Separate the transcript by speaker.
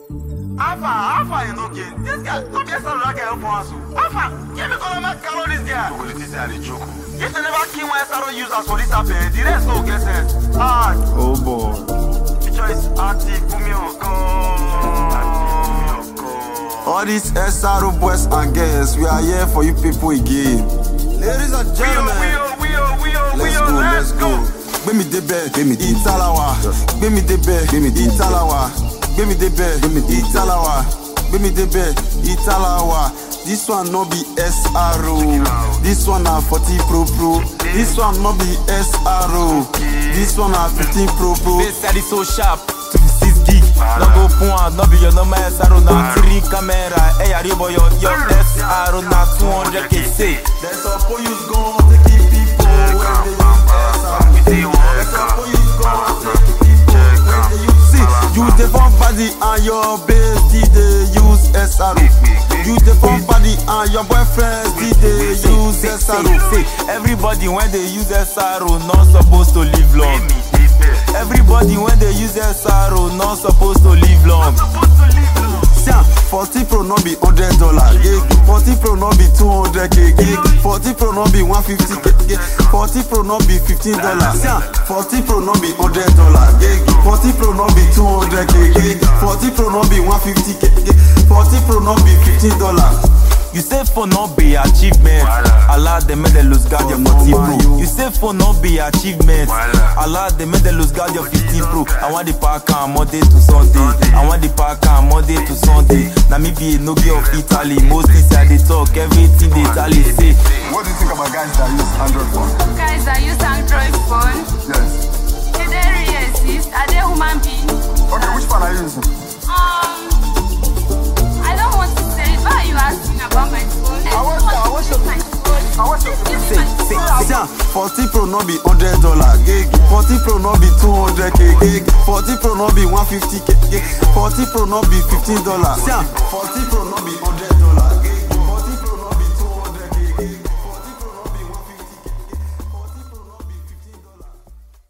Speaker 1: Alpha, you know, kid. This guy, don't get some like help for us. Alpha, give me call my car this guy.
Speaker 2: Look at this guy, the joke.
Speaker 1: Yes, I never came when I started users for this happen. The rest no get sense. Hard.
Speaker 3: Oh boy.
Speaker 1: The choice, active, put me on
Speaker 3: All these SRO boys and girls, we are here for you people again. Ladies and gentlemen, let's go. Gbé mi débẹ̀, Ìtàláwà. Gbé mi débẹ̀, Ìtàláwà. Gbé mi débẹ̀, Ìtàláwà. Gbé mi débẹ̀, Ìtàláwà. This one no be SRO. This one na 40 Pro. This one no be SRO. This one na 15 Pro.
Speaker 4: This side is so sharp. 26 gig. No go point, no be your number SRO na 3 camera. Hey, Aribo, your SRO na 200k. Say.
Speaker 3: There's a police gun taking people when they use SRO. You the fun body and your bestie they use SRO. You the fun body and your boyfriend they use SRO.
Speaker 4: Say, everybody when they use SRO not supposed to live long. Everybody when they use SRO not supposed to live long.
Speaker 3: 40 Pro no be $100 gig. 40 Pro no be 200k gig. 40 Pro no be 150k gig. 40 Pro no be $15. 40 Pro no be $100 gig. 40 Pro no be 200k gig. 40 Pro no be 150k gig. 40 Pro no be $15.
Speaker 4: You say for no be achievement. Allah they made them lose guard your 40 Pro. You say for no be achievement. Allah they made them lose guard your 15 Pro. I want the park on Monday to Sunday. I want the park on Monday to Sunday. Now me be a no-be of Italy. Mostly say they talk, everything they Italy say.
Speaker 2: What do you think about guys that use Android phone?
Speaker 5: Guys that use Android phone?
Speaker 2: Yes.
Speaker 5: Do they really exist? Are they human beings?
Speaker 2: Okay, which phone are you using?
Speaker 5: I don't want to say it. Why are you asking about my phone?
Speaker 2: I want
Speaker 5: my phone.
Speaker 3: Say, 40 Pro no be $100 gig. 40 Pro no be 200k gig. 40 Pro no be 150k gig. 40 Pro no be $15. 40 Pro no be $100.